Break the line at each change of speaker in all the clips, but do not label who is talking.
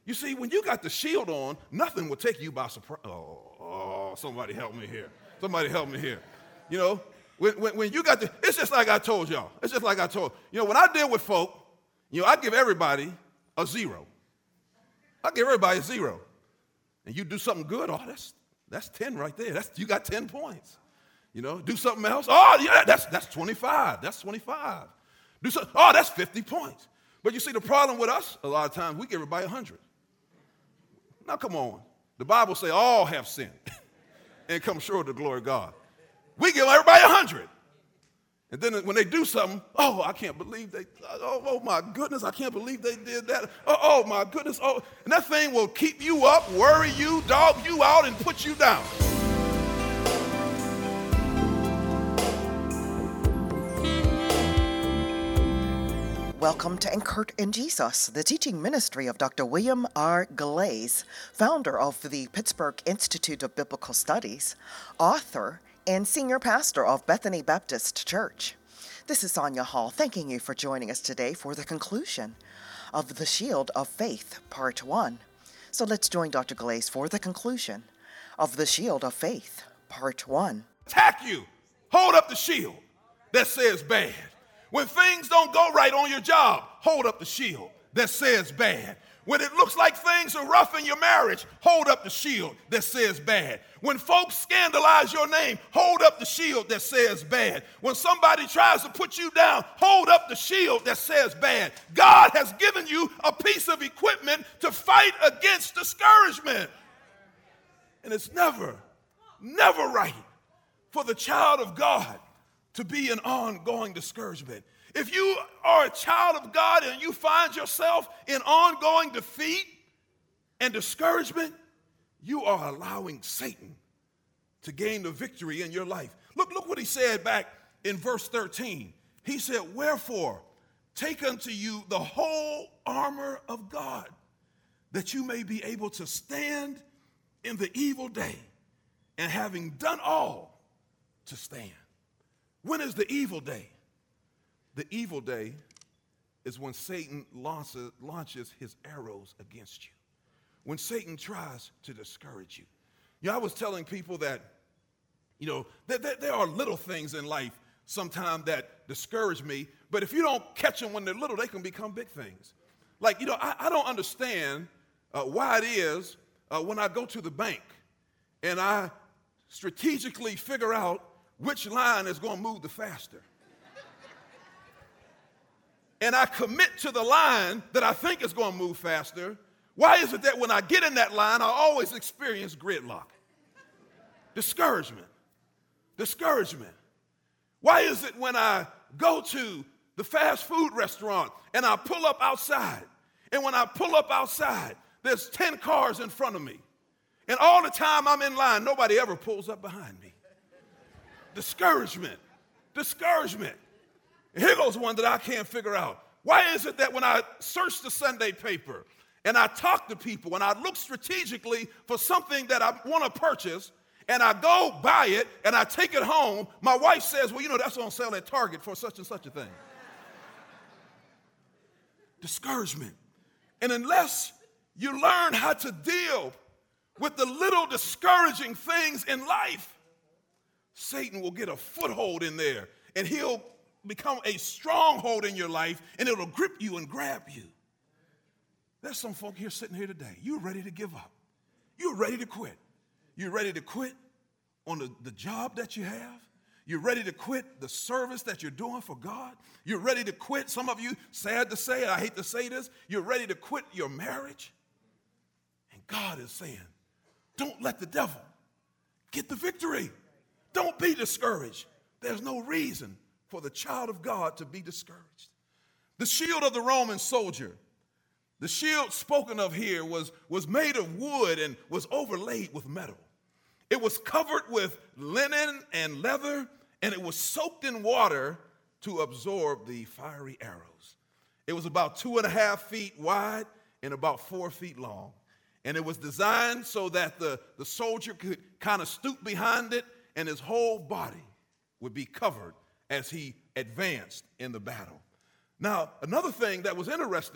You see, when you got the shield on, nothing will take you by surprise. Oh, somebody help me here. Somebody help me here. You know, when you got it's just like I told y'all. It's just like I told. You know, when I deal with folk, you know, I give everybody a 0. I give everybody a 0. And you do something good, oh, that's 10 right there. You got 10 points. You know, do something else. Oh, yeah, that's 25. That's 25. Do something. Oh, that's 50 points. But you see, the problem with us, a lot of times, we give everybody 100. Now, come on. The Bible say all have sinned and come short of the glory of God. We give everybody 100. And then when they do something, oh, I can't believe oh my goodness, I can't believe they did that. Oh my goodness. Oh, and that thing will keep you up, worry you, dog you out, and put you down.
Welcome to Anchored in Jesus, the teaching ministry of Dr. William R. Glaze, founder of the Pittsburgh Institute of Biblical Studies, author, and senior pastor of Bethany Baptist Church. This is Sonia Hall, thanking you for joining us today for the conclusion of The Shield of Faith, Part 1. So let's join Dr. Glaze for the conclusion of The Shield of Faith, Part 1.
Attack you. Hold up the shield that says bad. When things don't go right on your job, hold up the shield that says bad. When it looks like things are rough in your marriage, hold up the shield that says bad. When folks scandalize your name, hold up the shield that says bad. When somebody tries to put you down, hold up the shield that says bad. God has given you a piece of equipment to fight against discouragement. And it's never right for the child of God to be in ongoing discouragement. If you are a child of God and you find yourself in ongoing defeat and discouragement, you are allowing Satan to gain the victory in your life. Look what he said back in verse 13. He said, "Wherefore, take unto you the whole armor of God, that you may be able to stand in the evil day, and having done all, to stand." When is the evil day? The evil day is when Satan launches his arrows against you. When Satan tries to discourage you. You know, I was telling people that, you know, there are little things in life sometimes that discourage me, but if you don't catch them when they're little, they can become big things. Like, you know, I don't understand why it is when I go to the bank and I strategically figure out which line is going to move the faster. And I commit to the line that I think is going to move faster. Why is it that when I get in that line, I always experience gridlock? Discouragement. Why is it when I go to the fast food restaurant and I pull up outside, and when I pull up outside, there's 10 cars in front of me, and all the time I'm in line, nobody ever pulls up behind me? Discouragement. Here goes one that I can't figure out. Why is it that when I search the Sunday paper and I talk to people and I look strategically for something that I want to purchase and I go buy it and I take it home, my wife says, well, you know, that's on sale at Target for such and such a thing. Discouragement. And unless you learn how to deal with the little discouraging things in life, Satan will get a foothold in there, and he'll become a stronghold in your life, and it'll grip you and grab you. There's some folk here sitting here today. You're ready to give up. You're ready to quit. You're ready to quit on the job that you have. You're ready to quit the service that you're doing for God. You're ready to quit. Some of you, sad to say, I hate to say this, you're ready to quit your marriage. And God is saying, don't let the devil get the victory. Don't be discouraged. There's no reason for the child of God to be discouraged. The shield of the Roman soldier, the shield spoken of here was made of wood and was overlaid with metal. It was covered with linen and leather, and it was soaked in water to absorb the fiery arrows. It was about 2.5 feet wide and about 4 feet long. And it was designed so that the soldier could kind of stoop behind it, and his whole body would be covered as he advanced in the battle. Now, another thing that was interesting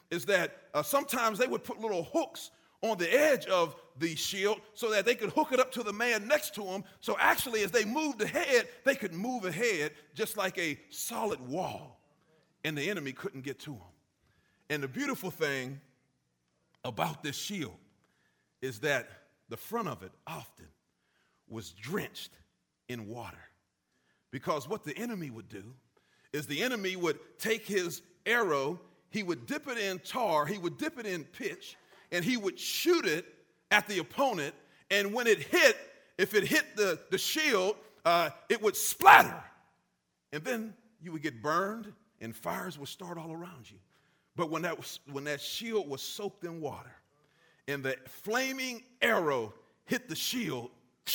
is that sometimes they would put little hooks on the edge of the shield so that they could hook it up to the man next to them. So actually, as they moved ahead, they could move ahead just like a solid wall, and the enemy couldn't get to them. And the beautiful thing about this shield is that the front of it often was drenched in water. Because what the enemy would do is the enemy would take his arrow, he would dip it in tar, he would dip it in pitch, and he would shoot it at the opponent. And when it hit, if it hit the shield, it would splatter. And then you would get burned and fires would start all around you. But when that shield was soaked in water and the flaming arrow hit the shield,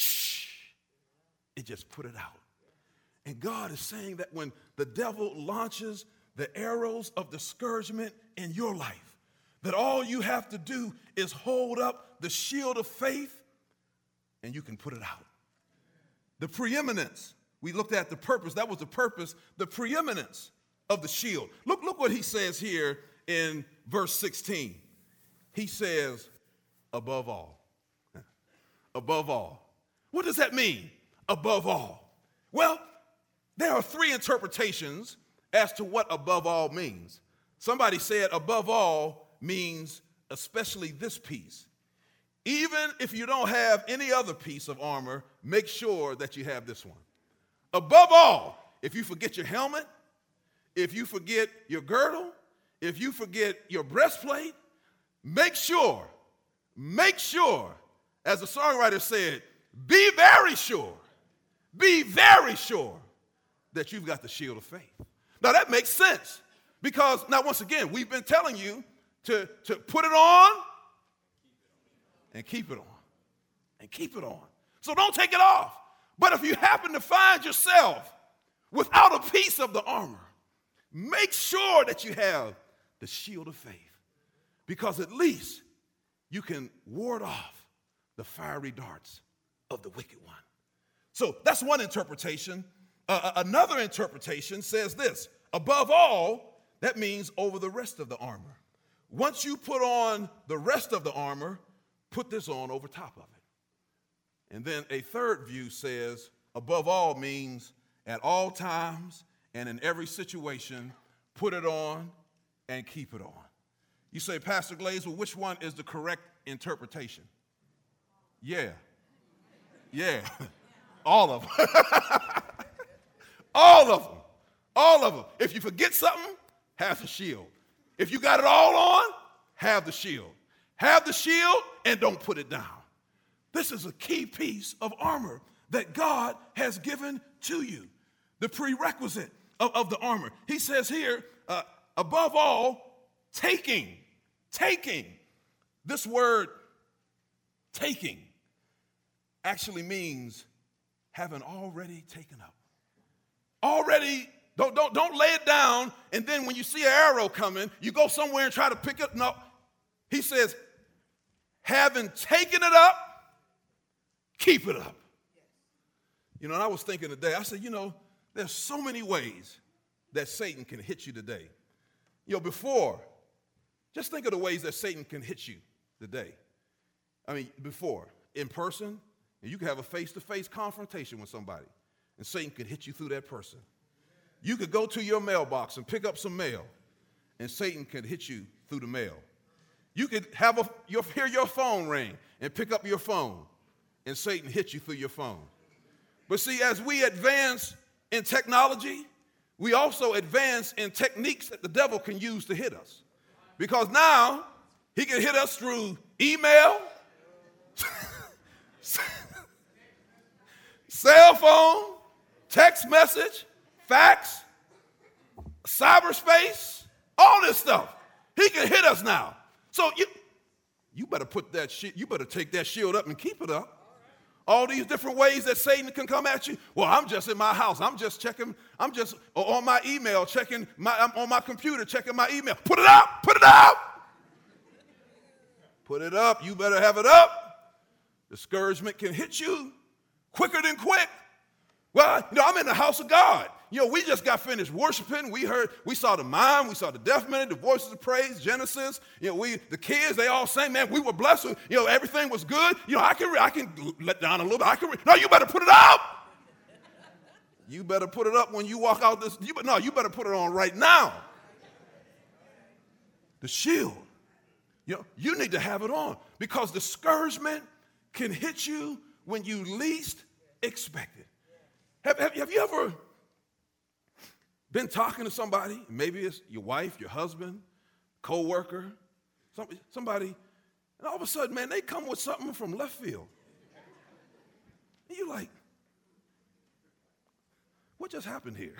it just put it out. And God is saying that when the devil launches the arrows of discouragement in your life, that all you have to do is hold up the shield of faith and you can put it out. The preeminence, we looked at the purpose, that was the purpose, the preeminence of the shield. Look what he says here in verse 16. He says, above all. Above all. What does that mean, above all? Well, there are three interpretations as to what above all means. Somebody said above all means especially this piece. Even if you don't have any other piece of armor, make sure that you have this one. Above all, if you forget your helmet, if you forget your girdle, if you forget your breastplate, make sure, as the songwriter said, be very sure that you've got the shield of faith. Now that makes sense because now once again, we've been telling you to put it on and keep it on and keep it on. So don't take it off. But if you happen to find yourself without a piece of the armor, make sure that you have the shield of faith because at least you can ward off the fiery darts of the wicked one. So that's one interpretation. Another interpretation says this, above all, that means over the rest of the armor. Once you put on the rest of the armor, put this on over top of it. And then a third view says, above all means at all times and in every situation, put it on and keep it on. You say, Pastor Glaze, well, which one is the correct interpretation? Yeah. All of them. All of them. If you forget something, have the shield. If you got it all on, have the shield. Have the shield and don't put it down. This is a key piece of armor that God has given to you. The prerequisite of the armor. He says here, above all, taking. This word, taking, actually means having already taken up. Already, don't lay it down, and then when you see an arrow coming, you go somewhere and try to pick it. No, he says, having taken it up, keep it up. And I was thinking today, I said, there's so many ways that Satan can hit you today. Before, just think of the ways that Satan can hit you today. Before, in person, you could have a face-to-face confrontation with somebody, and Satan could hit you through that person. You could go to your mailbox and pick up some mail, and Satan could hit you through the mail. You could hear your phone ring and pick up your phone, and Satan hit you through your phone. But see, as we advance in technology, we also advance in techniques that the devil can use to hit us. Because now he can hit us through email, cell phone, text message, fax, cyberspace, all this stuff. He can hit us now. So you better you better take that shield up and keep it up. All these different ways that Satan can come at you. Well, I'm just in my house. I'm just on my email, I'm on my computer, checking my email. Put it up. Put it up. You better have it up. Discouragement can hit you quicker than quick. Well, I'm in the house of God. We just got finished worshiping. We saw the mime, we saw the deaf minute, the voices of praise, Genesis. The kids, they all sang, man, we were blessed. Everything was good. I can let down a little bit. No, you better put it out. You better put it up when you walk out this. You better put it on right now. The shield. You need to have it on because discouragement can hit you when you least expect it. Have you ever been talking to somebody? Maybe it's your wife, your husband, co-worker, somebody, and all of a sudden, man, they come with something from left field. And you're like, what just happened here?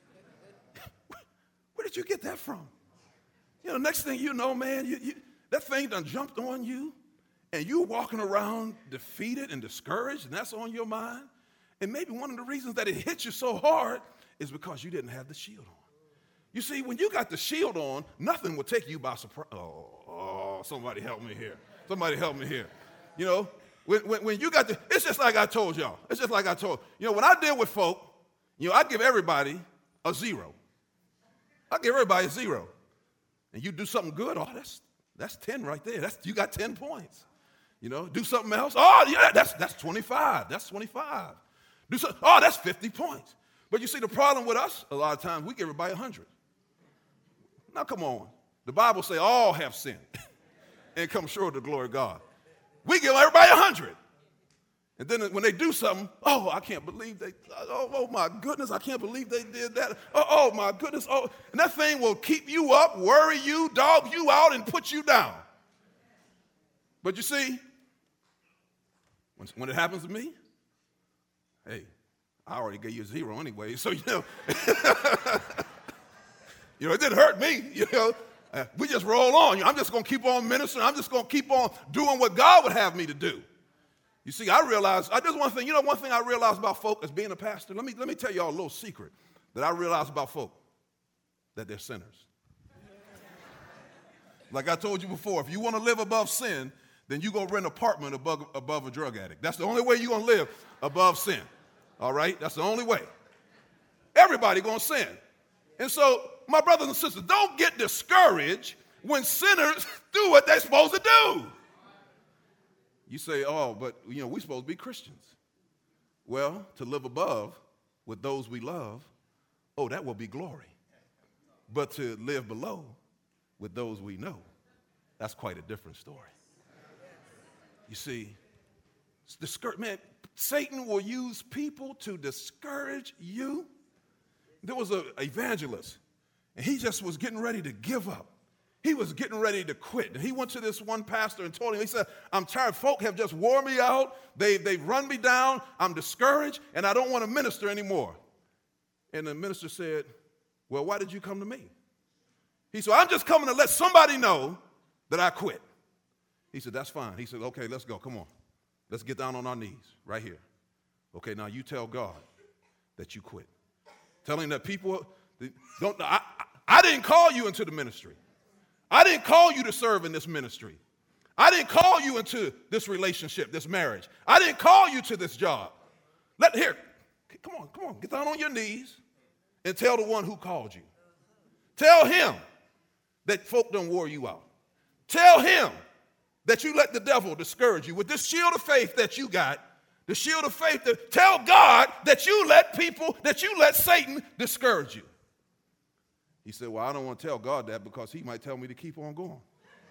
Where did you get that from? Next thing you know, man, that thing done jumped on you, and you're walking around defeated and discouraged, and that's on your mind. And maybe one of the reasons that it hit you so hard is because you didn't have the shield on. You see, when you got the shield on, nothing will take you by surprise. Oh, somebody help me here. Somebody help me here. When you got it's just like I told y'all. It's just like I told. When I deal with folk, I give everybody a 0. I give everybody a 0. And you do something good, that's 10 right there. You got 10 points. Do something else. Oh, yeah, that's 25. That's 25. Do something. Oh, that's 50 points. But you see, the problem with us, a lot of times, we give everybody 100. Now, come on. The Bible says all have sinned and come short of the glory of God. We give everybody 100. And then when they do something, oh, I can't believe oh my goodness, I can't believe they did that. Oh my goodness. Oh, and that thing will keep you up, worry you, dog you out, and put you down. But you see, when it happens to me, hey, I already gave you a 0 anyway, so it didn't hurt me, we just roll on. I'm just going to keep on ministering. I'm just going to keep on doing what God would have me to do. You see, there's one thing I realized about folk as being a pastor. Let me tell y'all a little secret that I realized about folk, that they're sinners. Like I told you before, if you want to live above sin, then you're going to rent an apartment above a drug addict. That's the only way you're going to live above sin. All right? That's the only way. Everybody going to sin. And so, my brothers and sisters, don't get discouraged when sinners do what they're supposed to do. You say, oh, but, we're supposed to be Christians. Well, to live above with those we love, oh, that will be glory. But to live below with those we know, that's quite a different story. You see, man, Satan will use people to discourage you. There was an evangelist, and he just was getting ready to give up. He was getting ready to quit. And he went to this one pastor and told him, he said, I'm tired. Folk have just wore me out. They've run me down. I'm discouraged, and I don't want to minister anymore. And the minister said, well, why did you come to me? He said, I'm just coming to let somebody know that I quit. He said, that's fine. He said, okay, let's go. Come on. Let's get down on our knees right here. Okay, now you tell God that you quit. Tell him that people don't. I didn't call you into the ministry. I didn't call you to serve in this ministry. I didn't call you into this relationship, this marriage. I didn't call you to this job. Come on, get down on your knees and tell the one who called you. Tell him that folk done wore you out. Tell him that you let the devil discourage you with this shield of faith that you got. The shield of faith, tell God that you let Satan discourage you. He said, well, I don't want to tell God that because he might tell me to keep on going.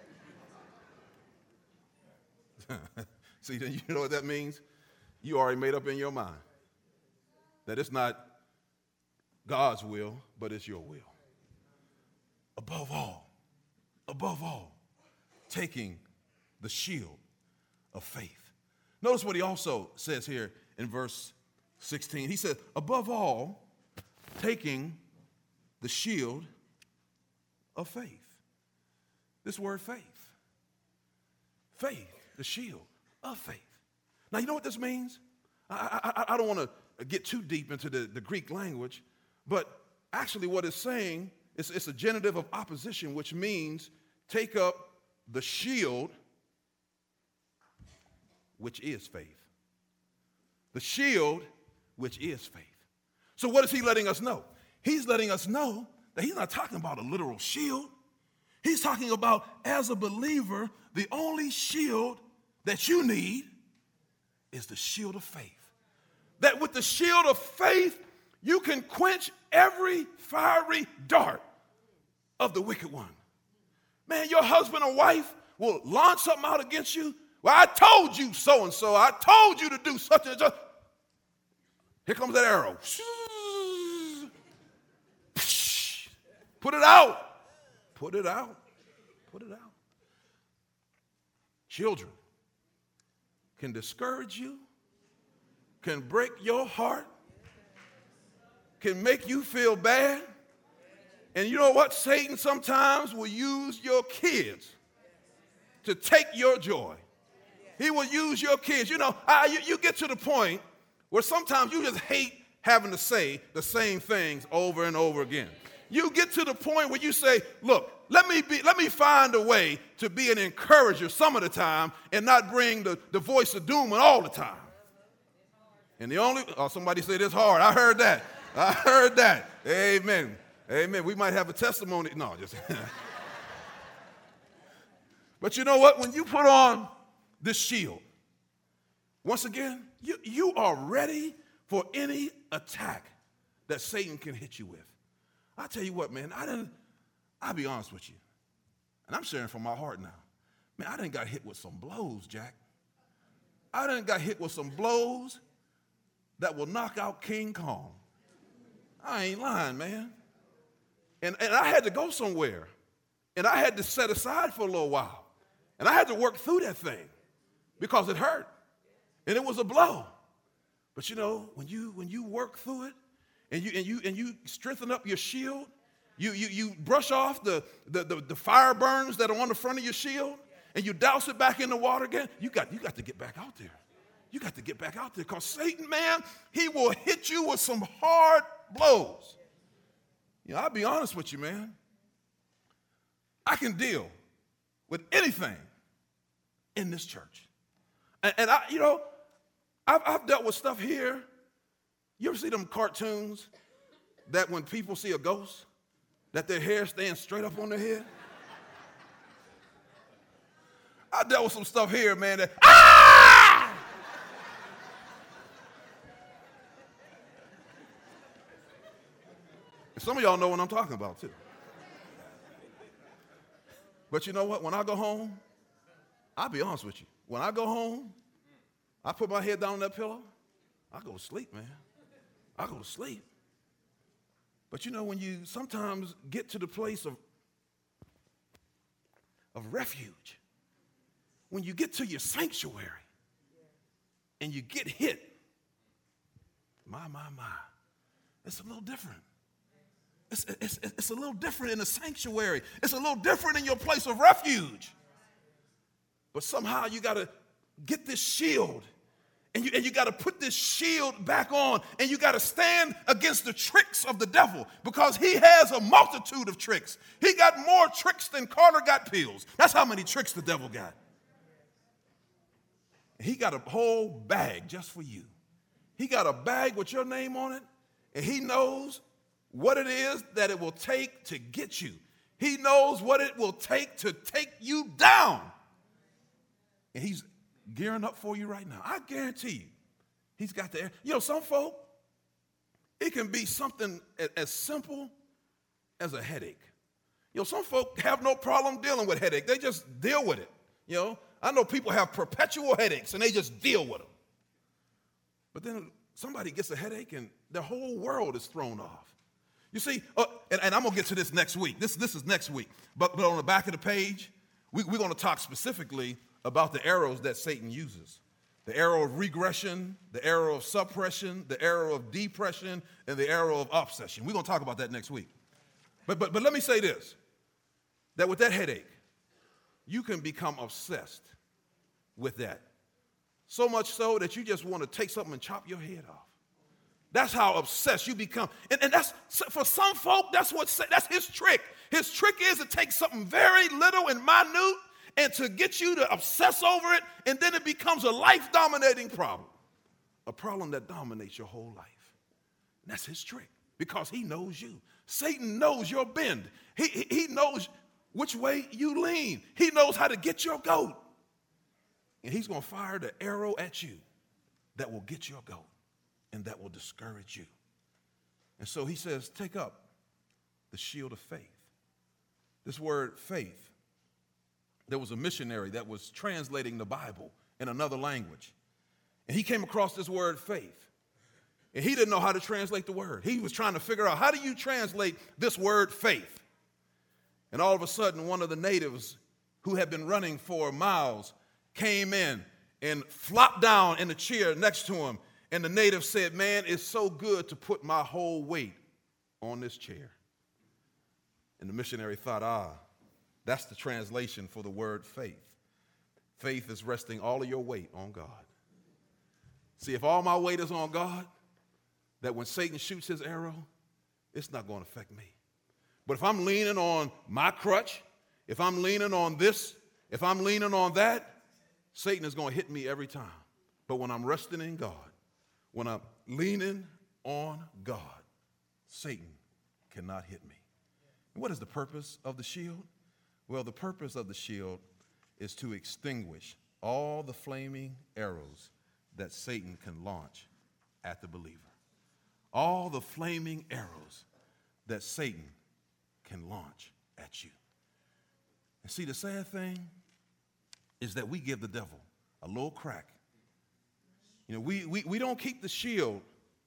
See, you know what that means? You already made up in your mind that it's not God's will, but it's your will. Above all, taking the shield of faith. Notice what he also says here in verse 16. He said, above all, taking the shield of faith. This word faith. Faith, the shield of faith. Now, you know what this means? I don't want to get too deep into the Greek language, but actually what it's saying, it's a genitive of opposition, which means take up the shield, which is faith. The shield, which is faith. So what is he letting us know? he's letting us know that he's not talking about a literal shield. He's talking about, as a believer, the only shield that you need is the shield of faith. That with the shield of faith, you can quench every fiery dart of the wicked one. Man, your husband or wife will launch something out against you. Well, I told you so-and-so. I told you to do such and such. Here comes that arrow. Put it out. Put it out. Put it out. Children can discourage you, can break your heart, can make you feel bad. And you know what? Satan sometimes will use your kids to take your joy. He will use your kids. You know, you get to the point where sometimes you just hate having to say the same things over and over again. You get to the point where you say, look, let me find a way to be an encourager some of the time and not bring the voice of doom all the time. And somebody said it's hard. I heard that. I heard that. Amen. Amen. We might have a testimony. No, just. But you know what? When you put on this shield, once again, you are ready for any attack that Satan can hit you with. I tell you what, man, I'll be honest with you, and I'm sharing from my heart now. Man, I done got hit with some blows, Jack. I done got hit with some blows that will knock out King Kong. I ain't lying, man. And I had to go somewhere, and I had to set aside for a little while, and I had to work through that thing because it hurt, and it was a blow. But you know, when you work through it, and you strengthen up your shield, you brush off the fire burns that are on the front of your shield, and you douse it back in the water again. You got to get back out there. You got to get back out there, because Satan, man, he will hit you with some hard blows. You know, I'll be honest with you, man. I can deal with anything in this church, and I've dealt with stuff here. You ever see them cartoons that when people see a ghost, that their hair stands straight up on their head? I dealt with some stuff here, man, that, And some of y'all know what I'm talking about, too. But you know what? When I go home, I'll be honest with you. When I go home, I put my head down on that pillow, I go to sleep, man. I go to sleep. But you know, when you sometimes get to the place of refuge, when you get to your sanctuary and you get hit, my, it's a little different. It's a little different in the sanctuary. It's a little different in your place of refuge. But somehow you got to get this shield. And you got to put this shield back on, and you got to stand against the tricks of the devil, because he has a multitude of tricks. He got more tricks than Carter got pills. That's how many tricks the devil got. And he got a whole bag just for you. He got a bag with your name on it, and he knows what it is that it will take to get you. He knows what it will take to take you down. And he's gearing up for you right now. I guarantee you, he's got the air. You know, some folk, it can be something as simple as a headache. You know, some folk have no problem dealing with headache. They just deal with it. You know, I know people have perpetual headaches and they just deal with them. But then somebody gets a headache and their whole world is thrown off. You see, and I'm going to get to this next week. This is next week. But on the back of the page, we're going to talk specifically about the arrows that Satan uses. The arrow of regression, the arrow of suppression, the arrow of depression, and the arrow of obsession. We're going to talk about that next week. But let me say this, that with that headache, you can become obsessed with that. So much so that you just want to take something and chop your head off. That's how obsessed you become. And that's, for some folk, that's his trick. His trick is to take something very little and minute and to get you to obsess over it, and then it becomes a life-dominating problem, a problem that dominates your whole life. And that's his trick. because he knows you. Satan knows your bend. He knows which way you lean. He knows how to get your goat. And he's going to fire the arrow at you that will get your goat and that will discourage you. And so he says, take up the shield of faith. This word faith, there was a missionary that was translating the Bible in another language. And he came across this word faith. And he didn't know how to translate the word. He was trying to figure out, how do you translate this word faith? And all of a sudden, one of the natives who had been running for miles came in and flopped down in the chair next to him. And the native said, man, it's so good to put my whole weight on this chair. And the missionary thought, that's the translation for the word faith. Faith is resting all of your weight on God. See, if all my weight is on God, that when Satan shoots his arrow, it's not going to affect me. But if I'm leaning on my crutch, if I'm leaning on this, if I'm leaning on that, Satan is going to hit me every time. But when I'm resting in God, when I'm leaning on God, Satan cannot hit me. And what is the purpose of the shield? Well, the purpose of the shield is to extinguish all the flaming arrows that Satan can launch at the believer. All the flaming arrows that Satan can launch at you. And see, the sad thing is that we give the devil a little crack. You know, we don't keep the shield.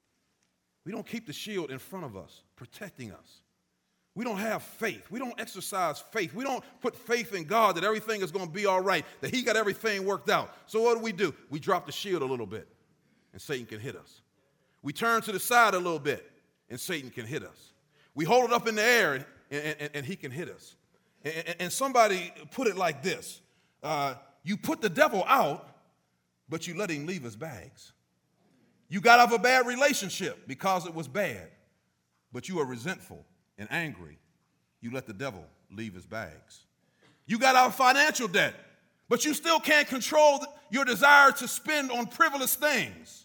We don't keep the shield in front of us, protecting us. We don't have faith. We don't exercise faith. We don't put faith in God that everything is going to be all right, that he got everything worked out. So what do? We drop the shield a little bit, and Satan can hit us. We turn to the side a little bit, and Satan can hit us. We hold it up in the air, and he can hit us. And somebody put it like this. You put the devil out, but you let him leave his bags. You got out of a bad relationship because it was bad, but you are resentful and angry. You let the devil leave his bags. You got out of financial debt, but you still can't control your desire to spend on frivolous things.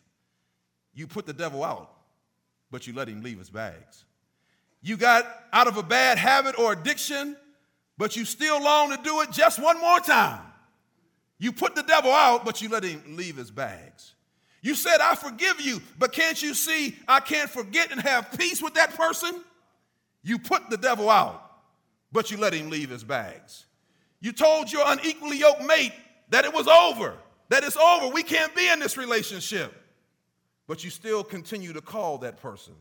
You put the devil out, but you let him leave his bags. You got out of a bad habit or addiction, but you still long to do it just one more time. You put the devil out, but you let him leave his bags. You said, I forgive you, but can't you see I can't forget and have peace with that person? You put the devil out, but you let him leave his bags. You told your unequally yoked mate that it was over, that it's over, we can't be in this relationship, but you still continue to call that person.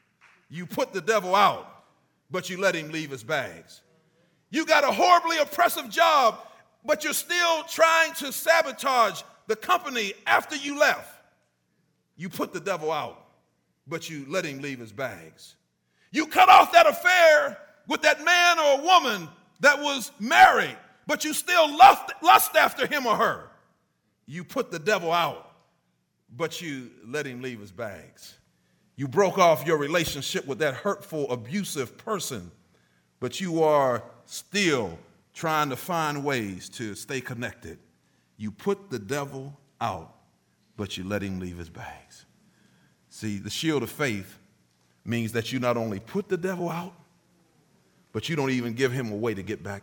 You put the devil out, but you let him leave his bags. You got a horribly oppressive job, but you're still trying to sabotage the company after you left. You put the devil out, but you let him leave his bags. You cut off that affair with that man or woman that was married, but you still lust after him or her. You put the devil out, but you let him leave his bags. You broke off your relationship with that hurtful, abusive person, but you are still trying to find ways to stay connected. You put the devil out, but you let him leave his bags. See, the shield of faith means that you not only put the devil out, but you don't even give him a way to get back.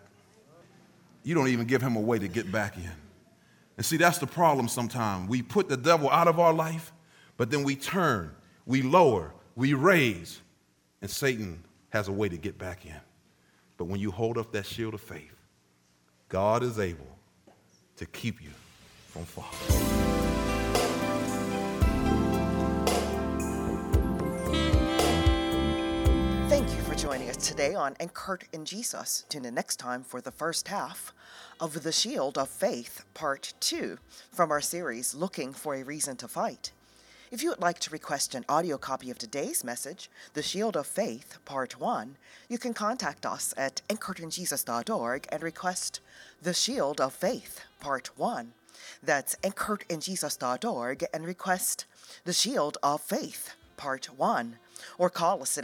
You don't even give him a way to get back in. And see, that's the problem sometimes. We put the devil out of our life, but then we turn, we lower, we raise, and Satan has a way to get back in. But when you hold up that shield of faith, God is able to keep you from falling.
Thank you for joining us today on Anchored in Jesus. Tune in next time for the first half of The Shield of Faith, Part 2, from our series, Looking for a Reason to Fight. If you would like to request an audio copy of today's message, The Shield of Faith, Part 1, you can contact us at anchoredinjesus.org and request The Shield of Faith, Part 1. That's anchoredinjesus.org and request The Shield of Faith, Part 1. Or call us at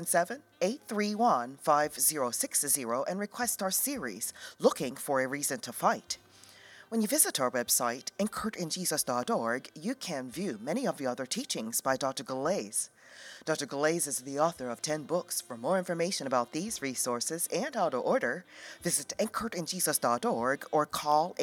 877-831-5060 and request our series, Looking for a Reason to Fight. When you visit our website, anchoredinjesus.org, you can view many of the other teachings by Dr. Galais. Dr. Glaze is the author of 10 books. For more information about these resources and how to order, visit anchoredinjesus.org or call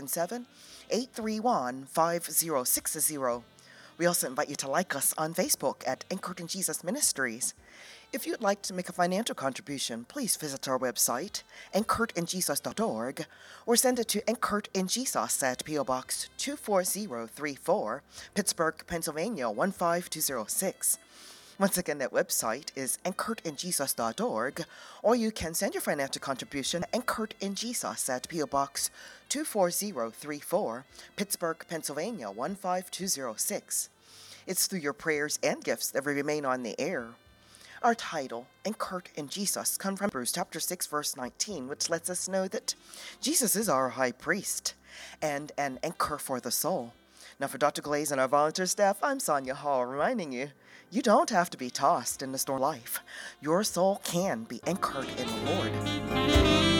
877-831-5060. We also invite you to like us on Facebook at Anchored in Jesus Ministries. If you'd like to make a financial contribution, please visit our website, anchoredinjesus.org, or send it to Anchored in Jesus at P.O. Box 24034, Pittsburgh, Pennsylvania 15206. Once again, that website is anchoredinjesus.org, or you can send your financial contribution Anchored in Jesus at P.O. Box 24034, Pittsburgh, Pennsylvania 15206. It's through your prayers and gifts that we remain on the air. Our title, Anchored in Jesus, comes from Hebrews chapter 6, verse 19, which lets us know that Jesus is our high priest and an anchor for the soul. Now for Dr. Glaze and our volunteer staff, I'm Sonia Hall, reminding you, you don't have to be tossed in the storm of life. Your soul can be anchored in the Lord.